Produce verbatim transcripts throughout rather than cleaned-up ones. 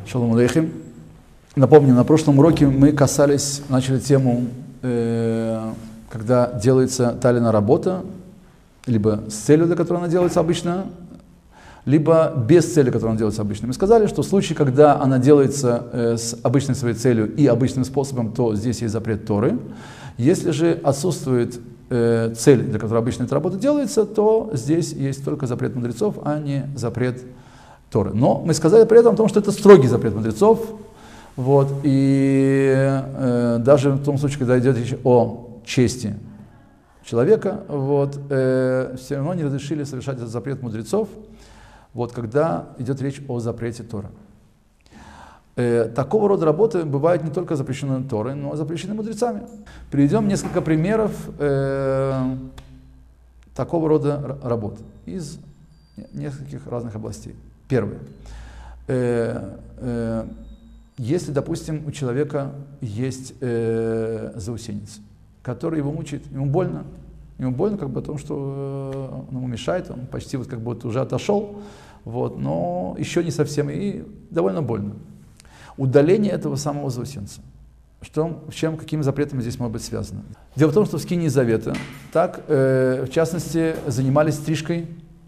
Шалом алейхим. Напомню, на прошлом уроке мы касались, начали тему, э, когда делается талина работа, либо с целью, для которой она делается обычно, либо без цели, которой она делается обычно. Мы сказали, что в случае, когда она делается э, с обычной своей целью и обычным способом, то здесь есть запрет Торы. Если же отсутствует э, цель, для которой обычно эта работа делается, то здесь есть только запрет мудрецов, а не запрет Торы. Но мы сказали при этом о том, что это строгий запрет мудрецов. Вот, и э, даже в том случае, когда идет речь о чести человека, вот, э, все равно не разрешили совершать этот запрет мудрецов, вот, когда идет речь о запрете Торы. Э, такого рода работы бывают не только запрещены Торой, но и запрещены мудрецами. Приведем несколько примеров э, такого рода работ из нескольких разных областей. Первое. Э, э, если, допустим, у человека есть э, заусенец, который его мучает, ему больно, ему больно как бы о том, что он ему мешает, он почти вот как бы вот уже отошел, вот, но еще не совсем, и довольно больно. Удаление этого самого заусенца. Что, с чем, какими запретами здесь может быть связано? Дело в том, что в Скинии Завета, так, э, в частности, занимались стрижкой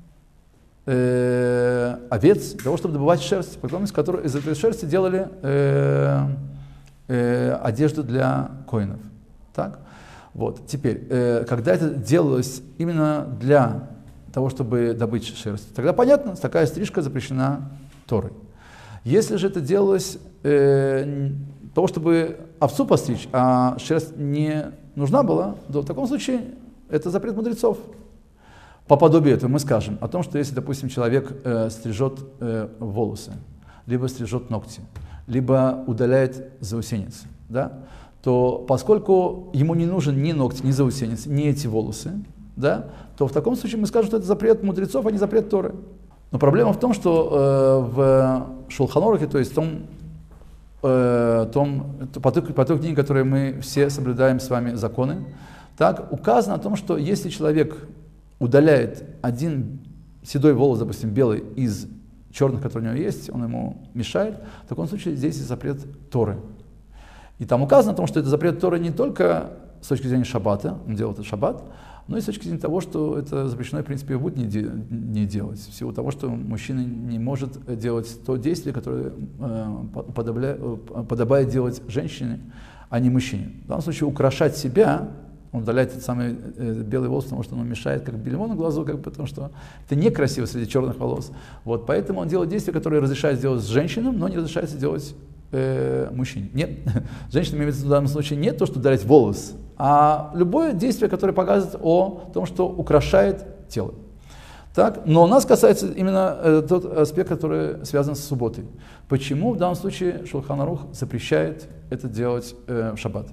Э, овец для того, чтобы добывать шерсть, потом из которой из этой шерсти делали э, э, одежду для коинов. Так? Вот. Теперь, э, когда это делалось именно для того, чтобы добыть шерсть, тогда понятно, такая стрижка запрещена Торой. Если же это делалось э, для того, чтобы овцу постричь, а шерсть не нужна была, то в таком случае это запрет мудрецов. По подобию этого мы скажем о том, что если, допустим, человек э, стрижет э, волосы, либо стрижет ногти, либо удаляет заусенец, да, то поскольку ему не нужен ни ногти, ни заусенец, ни эти волосы, да, то в таком случае мы скажем, что это запрет мудрецов, а не запрет Торы. Но проблема в том, что э, в Шулхан Арухе, то есть в том, э, том по, той, по той книге, которой мы все соблюдаем с вами законы, так, указано о том, что если человек удаляет один седой волос, допустим, белый, из черных, которые у него есть, он ему мешает, в таком случае здесь есть запрет Торы. И там указано о том, что это запрет Торы не только с точки зрения шаббата, он делает этот шаббат, но и с точки зрения того, что это запрещено, в принципе, будет не, де, не делать. В силу того, что мужчина не может делать то действие, которое э, подобля, подобает делать женщине, а не мужчине. В данном случае украшать себя, он удаляет этот самый э, белый волос, потому что он мешает как бельмо на глазу, как бы, потому что это некрасиво среди черных волос. Вот, поэтому он делает действия, которые разрешает сделать с женщинам, но не разрешается делать э, мужчине. Нет, женщина имеет в данном случае не то, что удалять волос, а любое действие, которое показывает о том, что украшает тело. Так? Но у нас касается именно э, тот аспект, который связан с субботой. Почему в данном случае Шулхан Арух запрещает это делать э, в шаббат?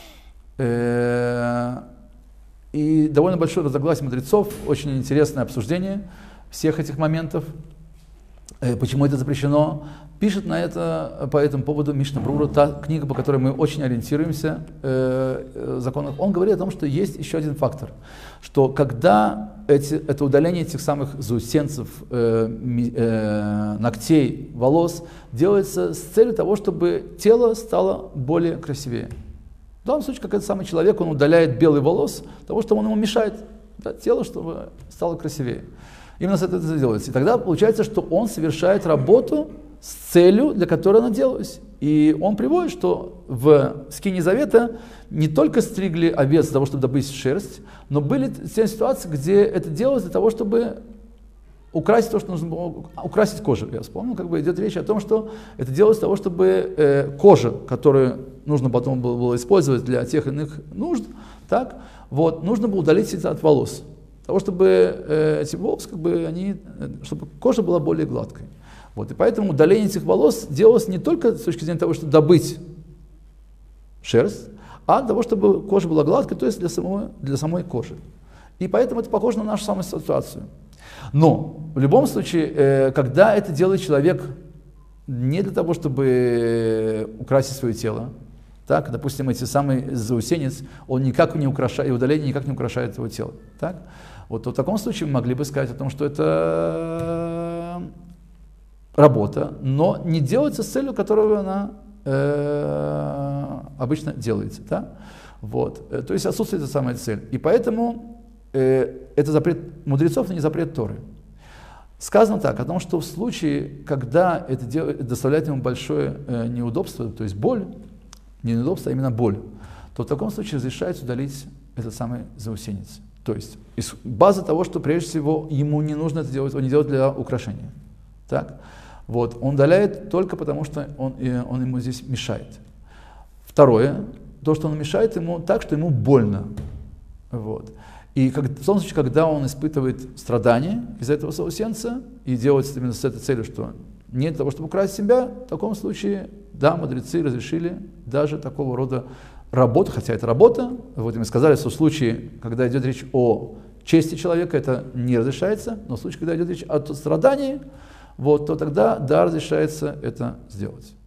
И довольно большое разногласие мудрецов, очень интересное обсуждение всех этих моментов, почему это запрещено. Пишет на это, по этому поводу Мишна Брура, та книга, по которой мы очень ориентируемся в законах. Он говорит о том, что есть еще один фактор, что когда эти, это удаление этих самых заусенцев, э, э, ногтей, волос делается с целью того, чтобы тело стало более красивее. В данном случае, как этот самый человек, он удаляет белый волос, того, что он ему мешает, да, тело, чтобы стало красивее. Именно с этого это делается. И тогда получается, что он совершает работу с целью, для которой она делалась. И он приводит, что в Скинии Завета не только стригли овец для того, чтобы добыть шерсть, но были те ситуации, где это делалось для того, чтобы украсить то, что нужно было, украсить кожу. Я вспомнил, как бы идет речь о том, что это делалось для того, чтобы э, кожа, которую нужно потом было, было использовать для тех иных нужд, так, вот, нужно было удалить это от волос. Для того, чтобы э, эти волосы, как бы, они, чтобы кожа была более гладкой. Вот, и поэтому удаление этих волос делалось не только с точки зрения того, чтобы добыть шерсть, а для того, чтобы кожа была гладкой, то есть для самой, для самой кожи. И поэтому это похоже на нашу самую ситуацию. Но в любом случае, когда это делает человек не для того, чтобы украсить свое тело, так, допустим, эти самые заусенец, он никак не украшает, и удаление никак не украшает его тело, так, вот, то в таком случае мы могли бы сказать о том, что это работа, но не делается с целью, которую она э, обычно делается. Да? Вот. То есть отсутствует эта самая цель. И поэтому э, это запрет мудрецов, но не запрет Торы. Сказано так, о том, что в случае, когда это делает, доставляет ему большое э, неудобство, то есть боль, не неудобство, а именно боль, то в таком случае разрешается удалить этот самый заусенец. То есть из базы того, что прежде всего ему не нужно это делать, он не делает для украшения. Так? Вот. Он удаляет только потому, что он, он ему здесь мешает. Второе, то, что он мешает ему так, что ему больно. Вот. И как, в том случае, когда он испытывает страдания из-за этого заусенца и делает именно с этой целью, что не для того, чтобы украсть себя, в таком случае, да, мудрецы разрешили даже такого рода работу, хотя это работа, вот мы сказали, что в случае, когда идет речь о чести человека, это не разрешается, но в случае, когда идет речь о страдании, вот, то тогда, да, разрешается это сделать.